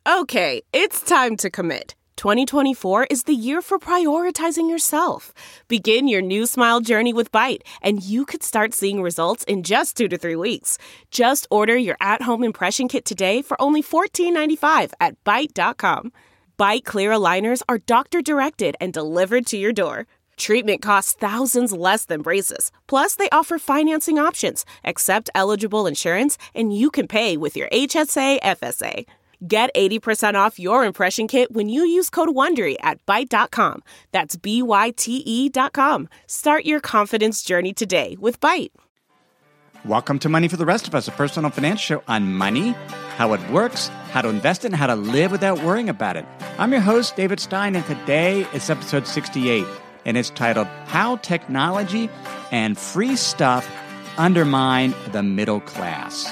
Okay, it's time to commit. 2024 is the year for prioritizing yourself. Begin your new smile journey with Byte, and you could start seeing results in just 2 to 3 weeks. Just order your at-home impression kit today for only $14.95 at Byte.com. Byte Clear aligners are doctor-directed and delivered to your door. Treatment costs thousands less than braces. Plus, they offer financing options, accept eligible insurance, and you can pay with your HSA, FSA. Get 80% off your impression kit when you use code WONDERY at Byte.com. That's BYTE.com. Start your confidence journey today with Byte. Welcome to Money for the Rest of Us, a personal finance show on money, how it works, how to invest it, and how to live without worrying about it. I'm your host, David Stein, and today is episode 68, and it's titled, How Technology and Free Stuff Undermine the Middle Class.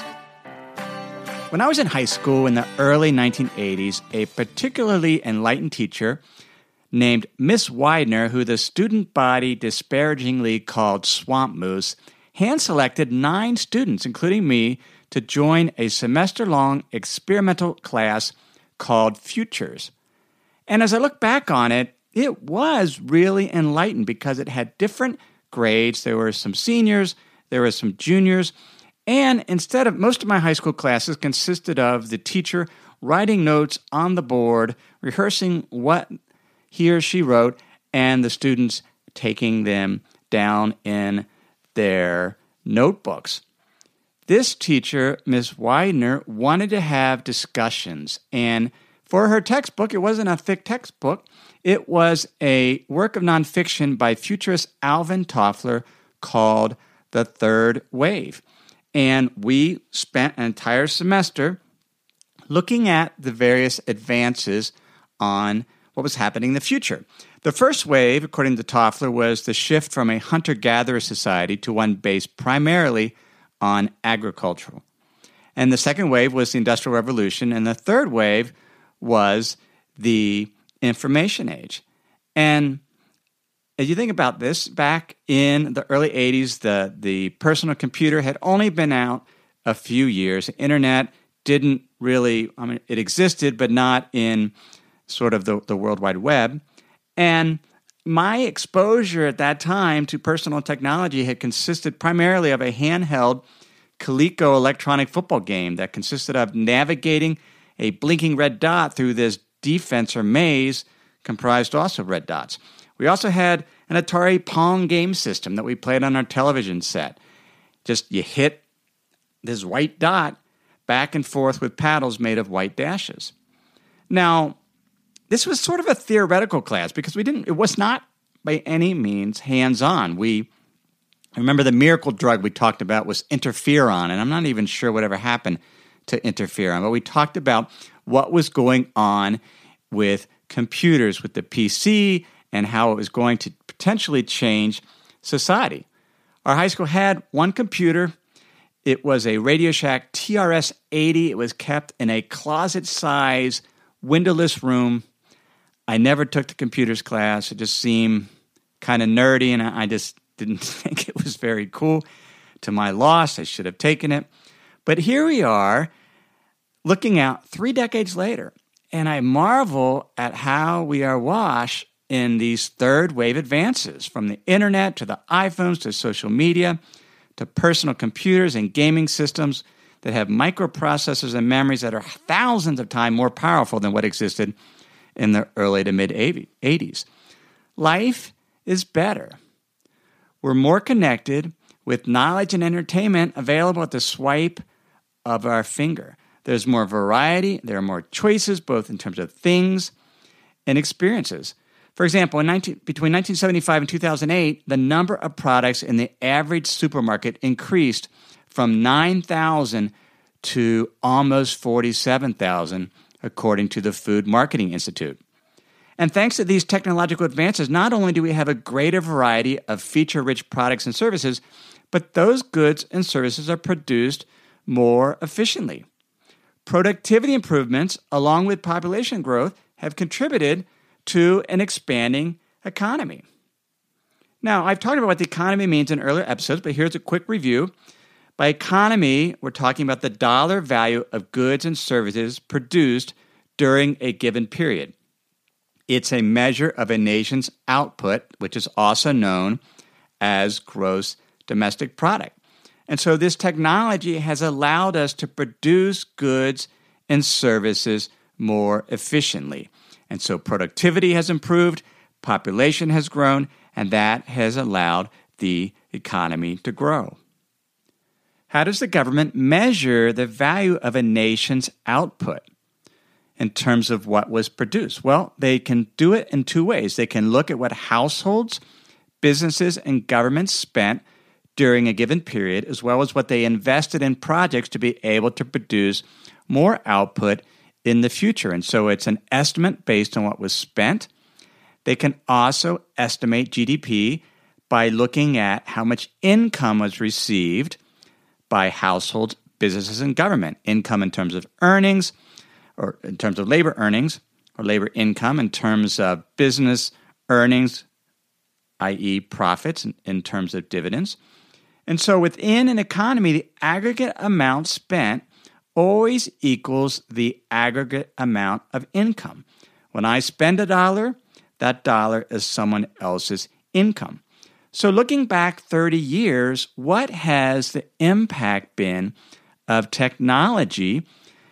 When I was in high school in the early 1980s, a particularly enlightened teacher named Miss Widener, who the student body disparagingly called Swamp Moose, hand-selected 9 students, including me, to join a semester-long experimental class called Futures. And as I look back on it, it was really enlightened because it had different grades. There were some seniors, there were some juniors, and instead of most of my high school classes consisted of the teacher writing notes on the board, rehearsing what he or she wrote, and the students taking them down in their notebooks. This teacher, Ms. Widener, wanted to have discussions, and for her textbook, it wasn't a thick textbook, it was a work of nonfiction by futurist Alvin Toffler called The Third Wave. And we spent an entire semester looking at the various advances on what was happening in the future. The first wave, according to Toffler, was the shift from a hunter-gatherer society to one based primarily on agriculture. And the second wave was the Industrial Revolution, and the third wave was the information age. And as you think about this, back in the early 80s, the personal computer had only been out a few years. The internet didn't really, it existed, but not in sort of the World Wide Web. And my exposure at that time to personal technology had consisted primarily of a handheld Coleco electronic football game that consisted of navigating a blinking red dot through this defense or maze comprised also of red dots. We also had an Atari Pong game system that we played on our television set. Just you hit this white dot back and forth with paddles made of white dashes. Now, this was sort of a theoretical class because it was not by any means hands-on. I remember the miracle drug we talked about was interferon, and I'm not even sure whatever happened to interferon, but we talked about what was going on with computers, with the PC, and how it was going to potentially change society. Our high school had one computer. It was a Radio Shack TRS-80. It was kept in a closet-size, windowless room. I never took the computers class. It just seemed kind of nerdy, and I just didn't think it was very cool. To my loss, I should have taken it. But here we are, looking out 3 decades later, and I marvel at how we are washed in these third wave advances, from the internet to the iPhones to social media to personal computers and gaming systems that have microprocessors and memories that are thousands of times more powerful than what existed in the early to mid-80s. Life is better. We're more connected with knowledge and entertainment available at the swipe of our finger. There's more variety. There are more choices, both in terms of things and experiences. For example, between 1975 and 2008, the number of products in the average supermarket increased from 9,000 to almost 47,000, according to the Food Marketing Institute. And thanks to these technological advances, not only do we have a greater variety of feature-rich products and services, but those goods and services are produced more efficiently. Productivity improvements, along with population growth, have contributed to an expanding economy. Now, I've talked about what the economy means in earlier episodes, but here's a quick review. By economy, we're talking about the dollar value of goods and services produced during a given period. It's a measure of a nation's output, which is also known as gross domestic product. And so this technology has allowed us to produce goods and services more efficiently. And so productivity has improved, population has grown, and that has allowed the economy to grow. How does the government measure the value of a nation's output in terms of what was produced? Well, they can do it in two ways. They can look at what households, businesses, and governments spent during a given period, as well as what they invested in projects to be able to produce more output in the future. And so it's an estimate based on what was spent. They can also estimate GDP by looking at how much income was received by households, businesses, and government. Income in terms of earnings, or in terms of labor earnings, or labor income in terms of business earnings, i.e. profits in terms of dividends. And so within an economy, the aggregate amount spent always equals the aggregate amount of income. When I spend $1, that dollar is someone else's income. So looking back 30 years, what has the impact been of technology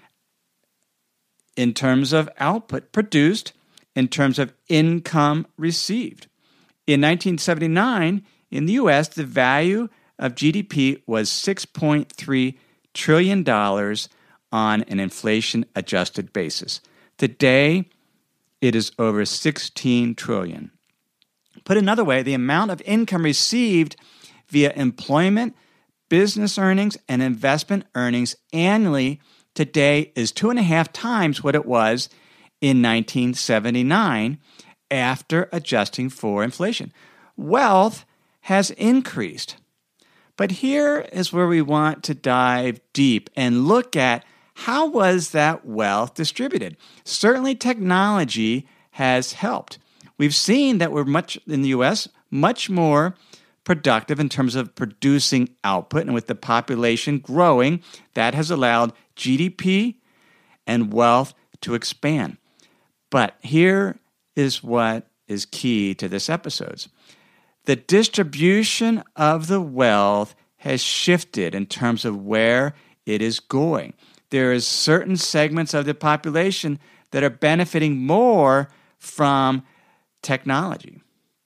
in terms of output produced, in terms of income received? In 1979, in the U.S., the value of GDP was $6.3 trillion on an inflation-adjusted basis. Today, it is over $16 trillion. Put another way, the amount of income received via employment, business earnings, and investment earnings annually today is 2.5 times what it was in 1979 after adjusting for inflation. Wealth has increased. But here is where we want to dive deep and look at how was that wealth distributed. Certainly technology has helped. We've seen that we're in the U.S., much more productive in terms of producing output, and with the population growing, that has allowed GDP and wealth to expand. But here is what is key to this episode. The distribution of the wealth has shifted in terms of where it is going. There is certain segments of the population that are benefiting more from technology.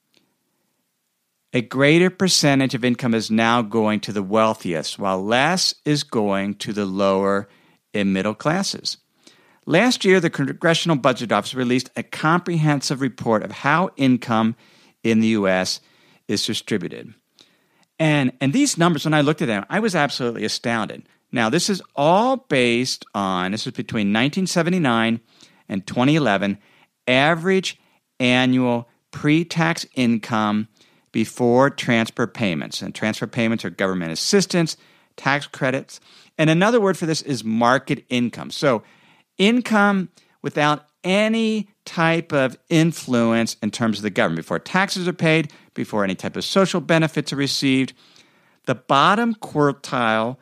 A greater percentage of income is now going to the wealthiest, while less is going to the lower and middle classes. Last year, the Congressional Budget Office released a comprehensive report of how income in the U.S. is distributed. And these numbers, when I looked at them, I was absolutely astounded. Now, this is all based on, this is between 1979 and 2011, average annual pre-tax income before transfer payments. And transfer payments are government assistance, tax credits. And another word for this is market income. So income without any type of influence in terms of the government, before taxes are paid, before any type of social benefits are received. The bottom quintile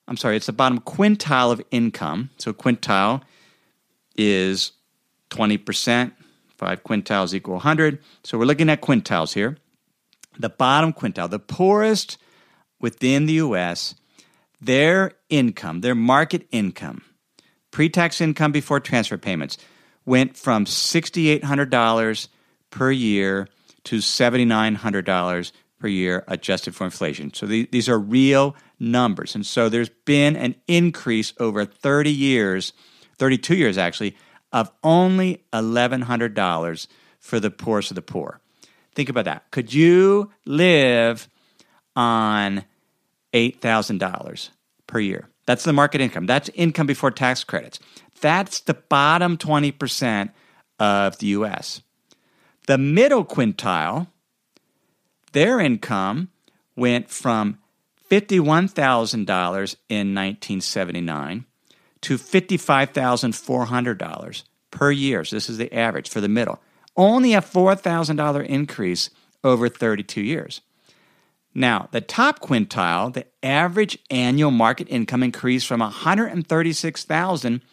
of income. So quintile is 20%. 5 quintiles equal 100. So we're looking at quintiles here. The bottom quintile, the poorest within the U.S., their income, their market income, pre-tax income before transfer payments, went from $6,800 per year to $7,900 per year adjusted for inflation. So these are real numbers. And so there's been an increase over 32 years actually, of only $1,100 for the poorest of the poor. Think about that. Could you live on $8,000 per year? That's the market income. That's income before tax credits. That's the bottom 20% of the U.S. The middle quintile, their income went from $51,000 in 1979 to $55,400 per year. So this is the average for the middle. Only a $4,000 increase over 32 years. Now, the top quintile, the average annual market income increased from $136,000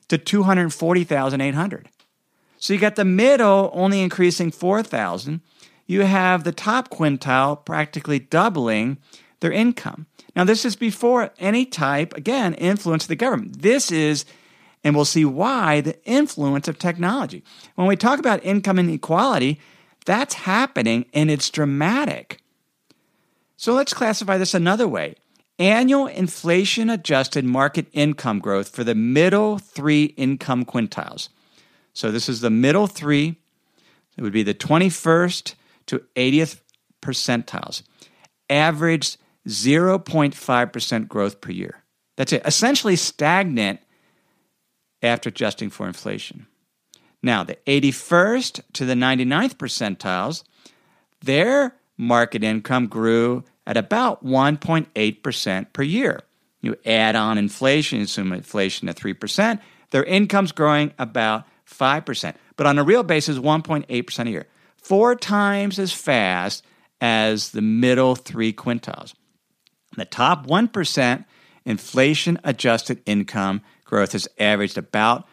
to $240,800. So you got the middle only increasing $4,000. You have the top quintile practically doubling their income. Now, this is before any type, again, influence of the government. This is, and we'll see why, the influence of technology. When we talk about income inequality, that's happening and it's dramatic. So let's classify this another way. Annual inflation-adjusted market income growth for the middle three income quintiles. So this is the middle three. It would be the 21st to 80th percentiles. Averaged 0.5% growth per year. That's it. Essentially stagnant after adjusting for inflation. Now, the 81st to the 99th percentiles, their market income grew at about 1.8% per year. You add on inflation, assume inflation at 3%, their income's growing about 5%. But on a real basis, 1.8% a year. 4 times as fast as the middle three quintiles. The top 1% inflation-adjusted income growth has averaged about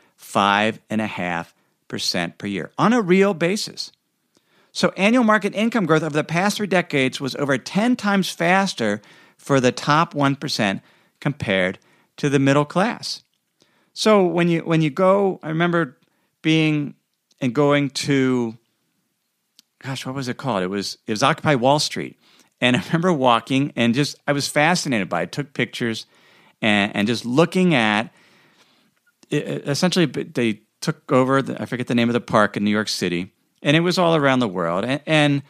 5.5% per year on a real basis. So annual market income growth over the past 3 decades was over 10 times faster for the top 1% compared to the middle class. So when you go, I remember going to, gosh, what was it called? It was Occupy Wall Street. And I remember walking and I was fascinated by it. I took pictures and just looking at, essentially they took over, I forget the name of the park in New York City, and it was all around the world. And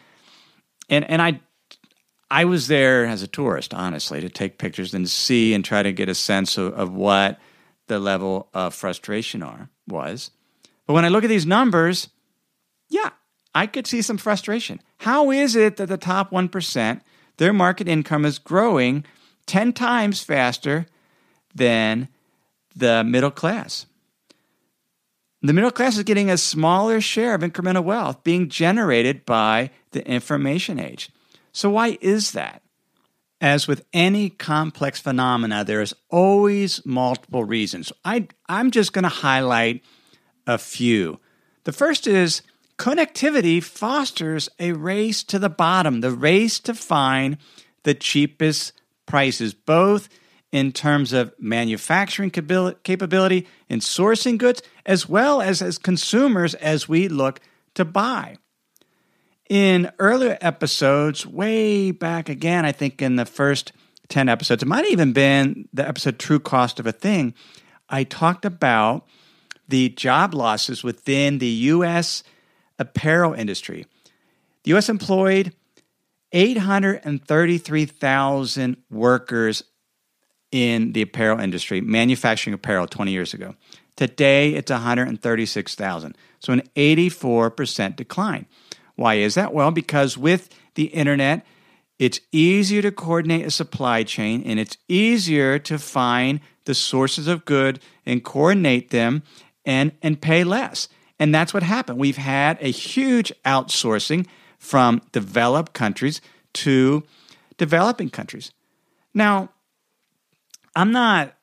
I was there as a tourist, honestly, to take pictures and see and try to get a sense of what the level of frustration was. But when I look at these numbers, yeah, I could see some frustration. How is it that the top 1%, their market income is growing 10 times faster than the middle class? The middle class is getting a smaller share of incremental wealth being generated by the information age. So why is that? As with any complex phenomena, there is always multiple reasons. I'm just going to highlight a few. The first is connectivity fosters a race to the bottom, the race to find the cheapest prices, both in terms of manufacturing capability and sourcing goods, as well as consumers as we look to buy. In earlier episodes, way back again, I think in the first 10 episodes, it might have even been the episode True Cost of a Thing, I talked about the job losses within the U.S. apparel industry. The U.S. employed 833,000 workers in the apparel industry, manufacturing apparel 20 years ago. Today, it's 136,000, so an 84% decline. Why is that? Well, because with the internet, it's easier to coordinate a supply chain, and it's easier to find the sources of good and coordinate them and pay less. And that's what happened. We've had a huge outsourcing from developed countries to developing countries. Now, I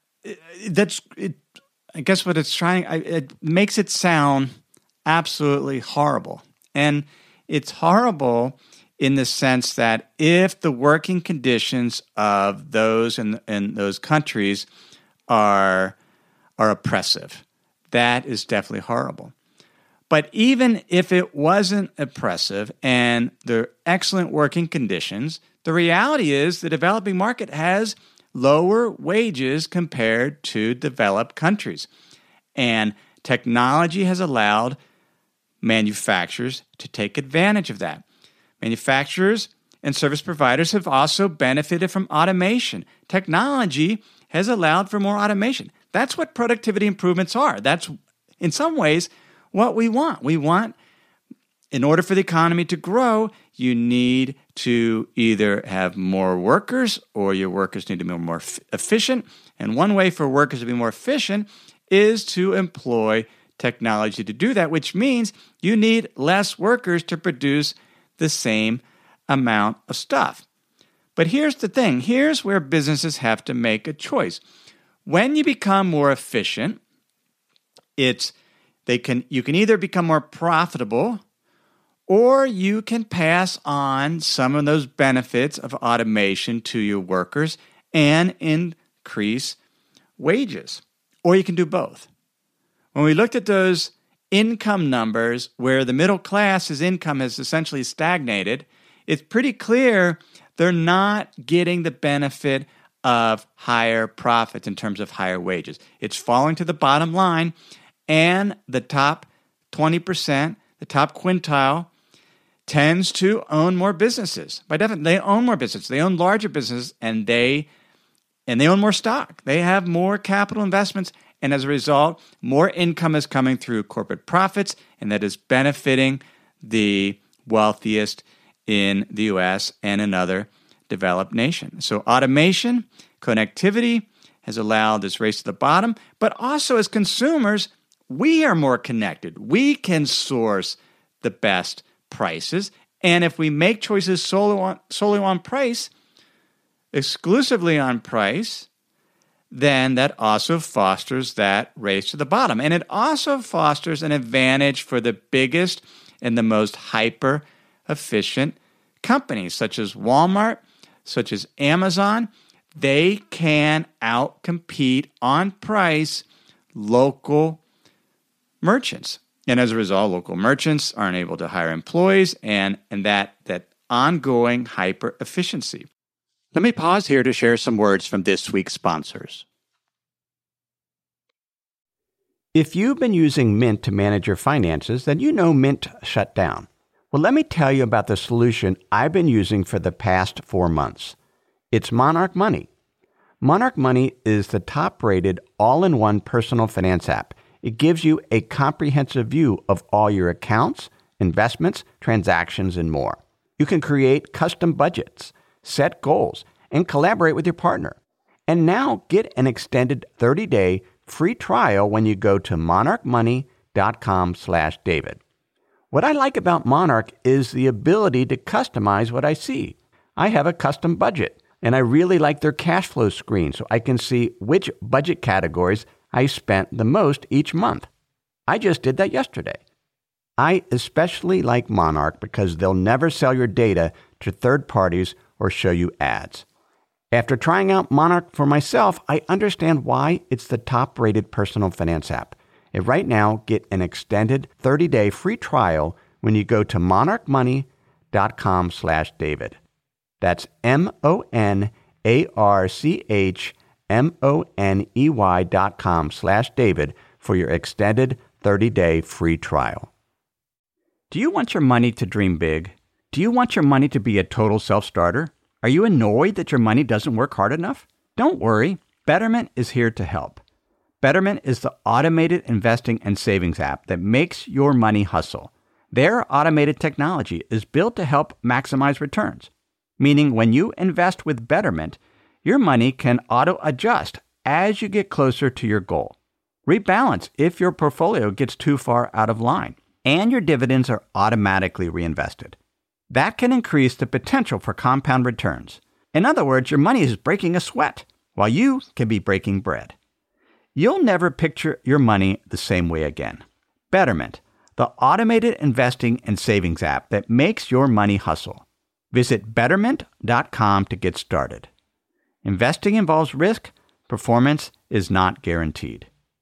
guess what it's trying, it makes it sound absolutely horrible. And it's horrible in the sense that if the working conditions of those in those countries are oppressive, that is definitely horrible. But even if it wasn't oppressive and there are excellent working conditions, the reality is the developing market has lower wages compared to developed countries. And technology has allowed manufacturers to take advantage of that. Manufacturers and service providers have also benefited from automation. Technology has allowed for more automation. That's what productivity improvements are. That's, in some ways, what we want. We want, in order for the economy to grow, you need to either have more workers or your workers need to be more efficient. And one way for workers to be more efficient is to employ technology to do that, which means you need less workers to produce the same amount of stuff. But here's the thing. Here's where businesses have to make a choice. When you become more efficient, You can either become more profitable, or you can pass on some of those benefits of automation to your workers and increase wages. Or you can do both. When we looked at those income numbers where the middle class's income has essentially stagnated, it's pretty clear they're not getting the benefit of higher profits in terms of higher wages. It's falling to the bottom line, and the top 20%, the top quintile, tends to own more businesses. By definition, they own more businesses. They own larger businesses, and they own more stock. They have more capital investments, and as a result, more income is coming through corporate profits, and that is benefiting the wealthiest in the U.S. and in other developed nations. So automation, connectivity has allowed this race to the bottom, but also as consumers, we are more connected. We can source the best prices, and if we make choices solely on price, exclusively on price, then that also fosters that race to the bottom. And it also fosters an advantage for the biggest and the most hyper-efficient companies, such as Walmart, such as Amazon. They can outcompete on price local merchants. And as a result, local merchants aren't able to hire employees and that ongoing hyper-efficiency. Let me pause here to share some words from this week's sponsors. If you've been using Mint to manage your finances, then you know Mint shut down. Well, let me tell you about the solution I've been using for the past 4 months. It's Monarch Money. Monarch Money is the top-rated all-in-one personal finance app. It gives you a comprehensive view of all your accounts, investments, transactions, and more. You can create custom budgets, set goals, and collaborate with your partner. And now get an extended 30-day free trial when you go to monarchmoney.com/David. What I like about Monarch is the ability to customize what I see. I have a custom budget, and I really like their cash flow screen so I can see which budget categories I spent the most each month. I just did that yesterday. I especially like Monarch because they'll never sell your data to third parties or show you ads. After trying out Monarch for myself, I understand why it's the top-rated personal finance app. And right now, get an extended 30-day free trial when you go to monarchmoney.com/David. That's monarchmoney.com/David for your extended 30-day free trial. Do you want your money to dream big? Do you want your money to be a total self-starter? Are you annoyed that your money doesn't work hard enough? Don't worry. Betterment is here to help. Betterment is the automated investing and savings app that makes your money hustle. Their automated technology is built to help maximize returns, meaning when you invest with Betterment, your money can auto-adjust as you get closer to your goal. Rebalance if your portfolio gets too far out of line, and your dividends are automatically reinvested. That can increase the potential for compound returns. In other words, your money is breaking a sweat, while you can be breaking bread. You'll never picture your money the same way again. Betterment, the automated investing and savings app that makes your money hustle. Visit betterment.com to get started. Investing involves risk. Performance is not guaranteed.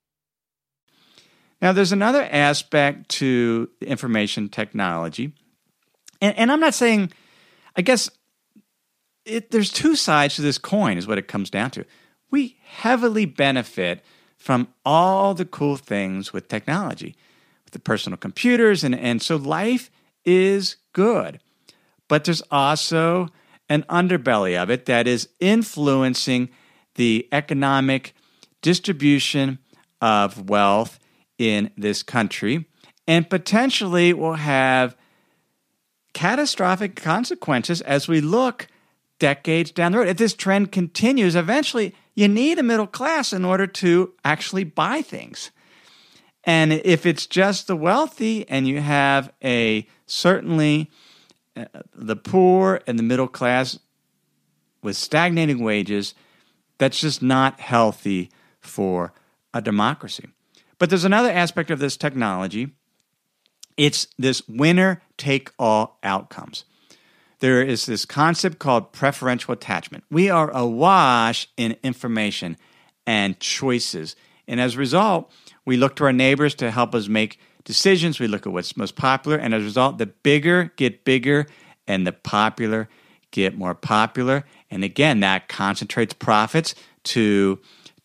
Now, there's another aspect to information technology. And I'm not saying, I guess, there's two sides to this coin is what it comes down to. We heavily benefit from all the cool things with technology, with the personal computers, and so life is good. But there's also an underbelly of it that is influencing the economic distribution of wealth in this country and potentially will have catastrophic consequences as we look decades down the road. If this trend continues, eventually you need a middle class in order to actually buy things. And if it's just the wealthy and you have certainly the poor and the middle class with stagnating wages, that's just not healthy for a democracy. But there's another aspect of this technology. It's this winner-take-all outcomes. There is this concept called preferential attachment. We are awash in information and choices. And as a result, we look to our neighbors to help us make decisions. We look at what's most popular. And as a result, the bigger get bigger and the popular get more popular. And again, that concentrates profits to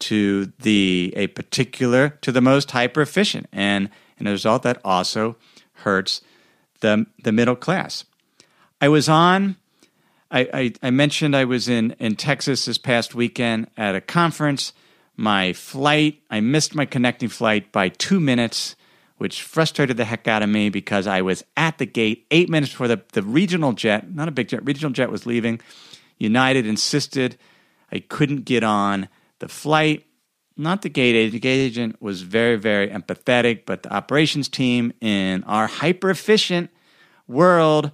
the most hyper efficient. And as a result, that also hurts the middle class. I mentioned I was in Texas this past weekend at a conference. I missed my connecting flight by 2 minutes, which frustrated the heck out of me because I was at the gate 8 minutes before the regional jet, not a big jet, regional jet was leaving. United insisted I couldn't get on the flight. Not the gate agent. The gate agent was very, very empathetic, but the operations team in our hyper-efficient world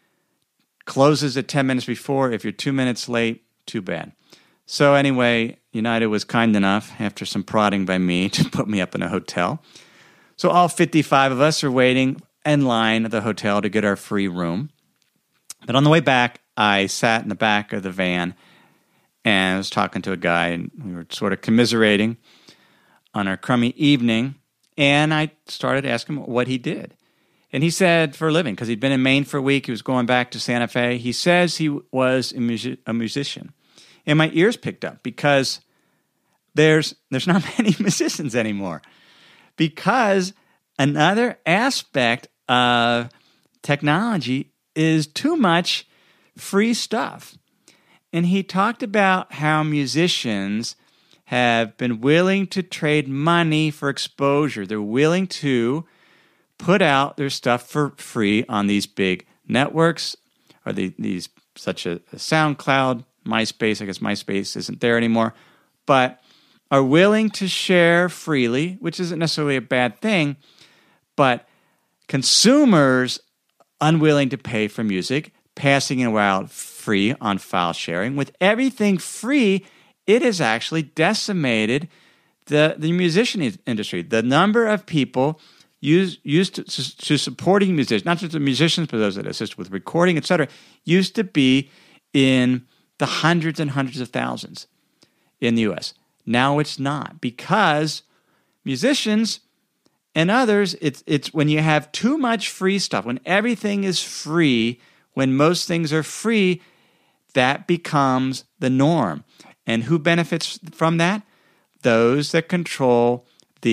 closes at 10 minutes before. If you're 2 minutes late, too bad. So anyway, United was kind enough, after some prodding by me, to put me up in a hotel. So all 55 of us are waiting in line at the hotel to get our free room. But on the way back, I sat in the back of the van and I was talking to a guy, and we were sort of commiserating on our crummy evening. And I started asking him what he did. And he said for a living, because he'd been in Maine for a week, he was going back to Santa Fe. He says he was a musician. And my ears picked up because there's not many musicians anymore. Because another aspect of technology is too much free stuff. And he talked about how musicians have been willing to trade money for exposure. They're willing to put out their stuff for free on these big networks, or these such as SoundCloud, MySpace. I guess MySpace isn't there anymore, but are willing to share freely, which isn't necessarily a bad thing, but consumers unwilling to pay for music, passing it out free on file sharing. With everything free, it has actually decimated the musician industry. The number of people used to supporting musicians, not just the musicians, but those that assist with recording, etc., used to be in the hundreds and hundreds of thousands in the U.S. Now it's not, because musicians and others, it's when you have too much free stuff, when everything is free, when most things are free, that becomes the norm. And who benefits from that? Those that control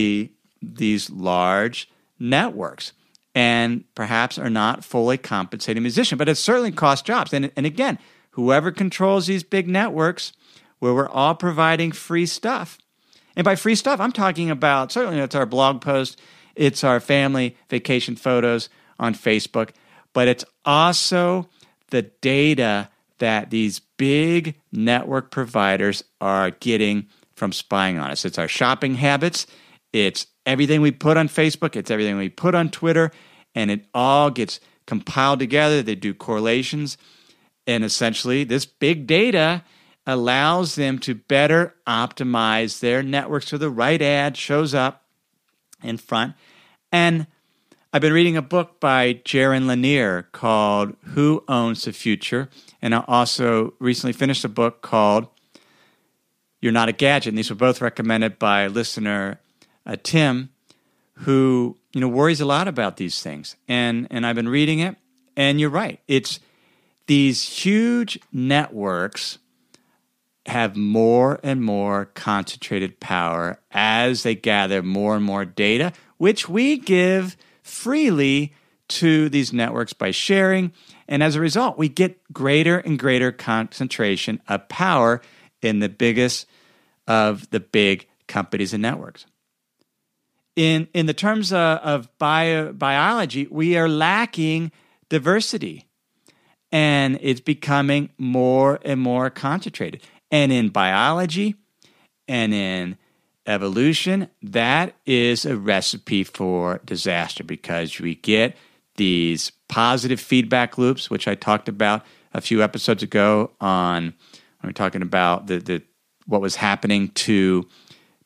these large networks and perhaps are not fully compensating musicians. But it certainly costs jobs. And again, whoever controls these big networks where we're all providing free stuff. And by free stuff, I'm talking about, certainly it's our blog post, it's our family vacation photos on Facebook, but it's also the data that these big network providers are getting from spying on us. It's our shopping habits, it's everything we put on Facebook, it's everything we put on Twitter, and it all gets compiled together. They do correlations, and essentially this big data allows them to better optimize their networks so the right ad shows up in front. And I've been reading a book by Jaron Lanier called Who Owns the Future? And I also recently finished a book called You're Not a Gadget. And these were both recommended by listener Tim, who worries a lot about these things. And I've been reading it, and you're right. It's these huge networks have more and more concentrated power as they gather more and more data, which we give freely to these networks by sharing. And as a result, we get greater and greater concentration of power in the biggest of the big companies and networks. In the terms of biology, we are lacking diversity, and it's becoming more and more concentrated. And in biology and in evolution, that is a recipe for disaster, because we get these positive feedback loops, which I talked about a few episodes ago when we were talking about what was happening to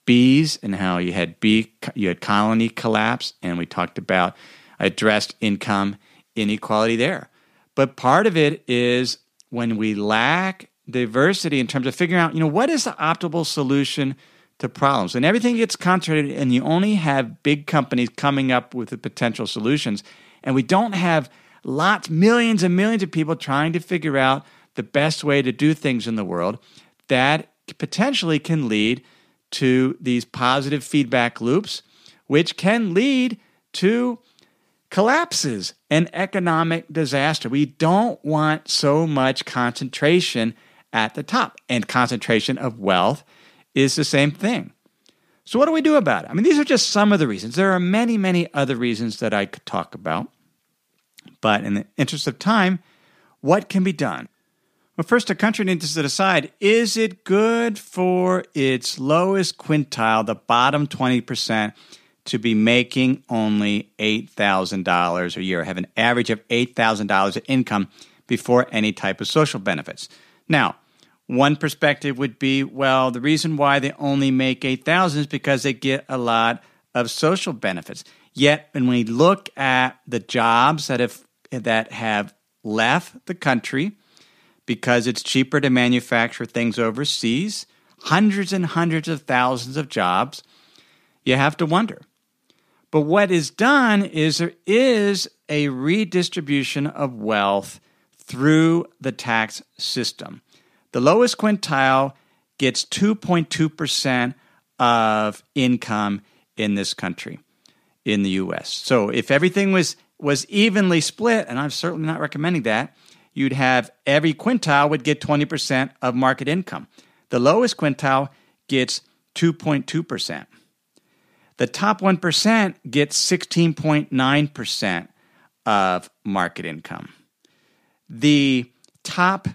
bees and how you had colony collapse, and we talked about addressed income inequality there. But part of it is when we lack diversity in terms of figuring out, what is the optimal solution to problems. And everything gets concentrated, and you only have big companies coming up with the potential solutions. And we don't have millions and millions of people trying to figure out the best way to do things in the world. That potentially can lead to these positive feedback loops, which can lead to collapses and economic disaster. We don't want so much concentration at the top, and concentration of wealth is the same thing. So what do we do about it? These are just some of the reasons. There are many, many other reasons that I could talk about. But in the interest of time, what can be done? Well, first, a country needs to decide, is it good for its lowest quintile, the bottom 20%, to be making only $8,000 a year, have an average of $8,000 of income before any type of social benefits? Now, one perspective would be, well, the reason why they only make $8,000 is because they get a lot of social benefits. Yet, when we look at the jobs that have left the country because it's cheaper to manufacture things overseas, hundreds and hundreds of thousands of jobs, you have to wonder. But what is done is there is a redistribution of wealth through the tax system. The lowest quintile gets 2.2% of income in this country, in the U.S. So if everything was evenly split, and I'm certainly not recommending that, you'd have every quintile would get 20% of market income. The lowest quintile gets 2.2%. The top 1% gets 16.9% of market income. The top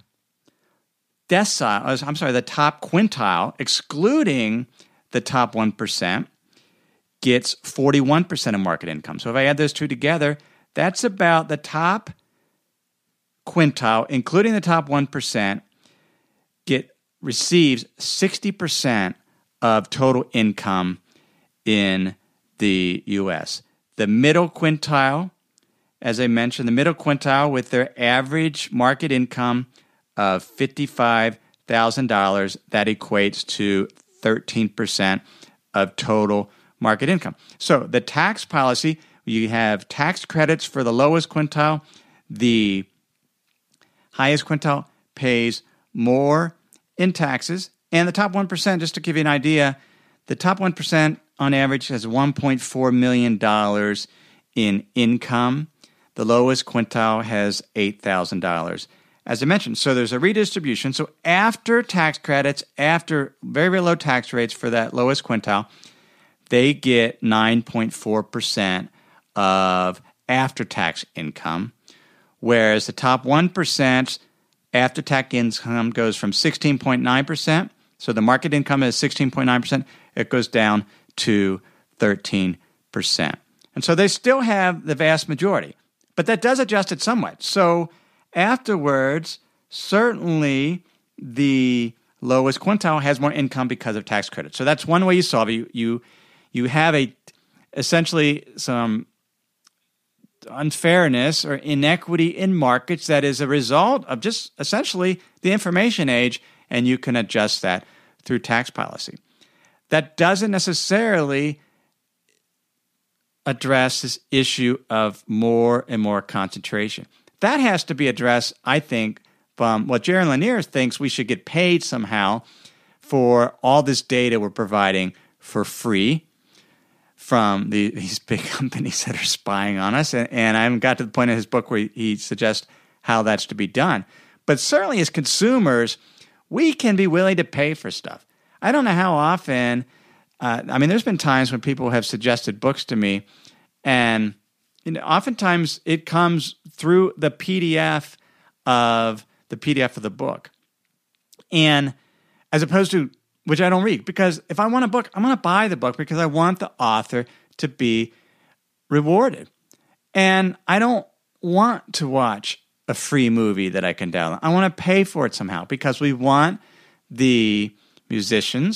quintile, excluding the top 1%, gets 41% of market income. So if I add those two together, that's about the top quintile, including the top 1%, receives 60% of total income in the U.S. The middle quintile, as I mentioned, the middle quintile with their average market income of $55,000, that equates to 13% of total market income. So the tax policy, you have tax credits for the lowest quintile. The highest quintile pays more in taxes. And the top 1%, just to give you an idea, the top 1% on average has $1.4 million in income. The lowest quintile has $8,000. As I mentioned, so there's a redistribution. So after tax credits, after very, very low tax rates for that lowest quintile, they get 9.4% of after-tax income, whereas the top 1% after-tax income goes from 16.9%. So the market income is 16.9%. It goes down to 13%. And so they still have the vast majority. But that does adjust it somewhat. So afterwards, certainly the lowest quintile has more income because of tax credits. So that's one way you solve it. You have essentially some unfairness or inequity in markets that is a result of just essentially the information age, and you can adjust that through tax policy. That doesn't necessarily address this issue of more and more concentration. That has to be addressed, I think, from what Jaron Lanier thinks we should get paid somehow for all this data we're providing for free from these big companies that are spying on us. And I haven't got to the point in his book where he suggests how that's to be done. But certainly as consumers, we can be willing to pay for stuff. I don't know how often, there's been times when people have suggested books to me, and oftentimes it comes through the PDF of the book. And as opposed to, which I don't read, because if I want a book, I'm going to buy the book because I want the author to be rewarded. And I don't want to watch a free movie that I can download. I want to pay for it somehow because we want the musicians,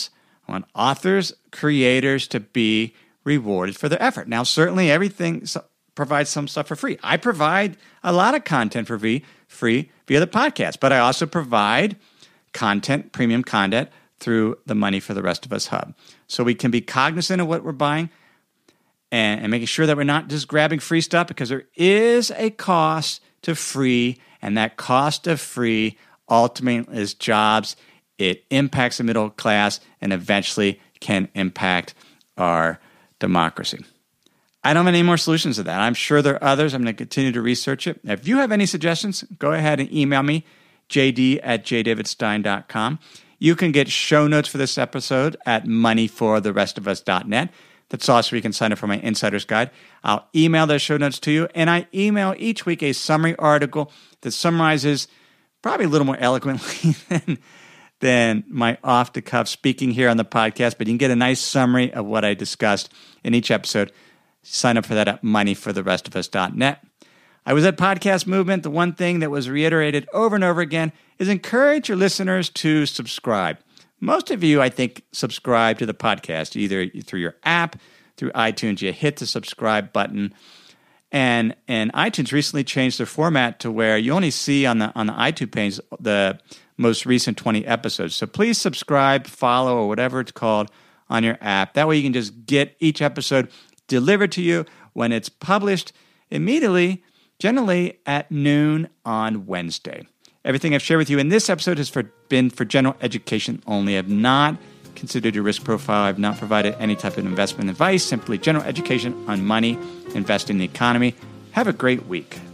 I want authors, creators to be rewarded for their effort. Now, certainly everything provides some stuff for free. I provide a lot of content for free via the podcast, but I also provide content, premium content, through the Money for the Rest of Us Hub. So we can be cognizant of what we're buying and making sure that we're not just grabbing free stuff, because there is a cost to free, and that cost of free ultimately is jobs. It impacts the middle class and eventually can impact our democracy. I don't have any more solutions to that. I'm sure there are others. I'm going to continue to research it. If you have any suggestions, go ahead and email me, jd@jdavidstein.com. You can get show notes for this episode at moneyfortherestofus.net. That's also where you can sign up for my Insider's Guide. I'll email those show notes to you, and I email each week a summary article that summarizes, probably a little more eloquently than my off-the-cuff speaking here on the podcast, but you can get a nice summary of what I discussed in each episode. Sign up for that at moneyfortherestofus.net. I was at Podcast Movement. The one thing that was reiterated over and over again is encourage your listeners to subscribe. Most of you, I think, subscribe to the podcast, either through your app, through iTunes. You hit the subscribe button. And iTunes recently changed their format to where you only see on the iTunes page the most recent 20 episodes. So please subscribe, follow, or whatever it's called on your app. That way you can just get each episode delivered to you when it's published immediately, generally at noon on Wednesday. Everything I've shared with you in this episode has been for general education only. I have not considered your risk profile. I have not provided any type of investment advice, simply general education on money, investing in the economy. Have a great week.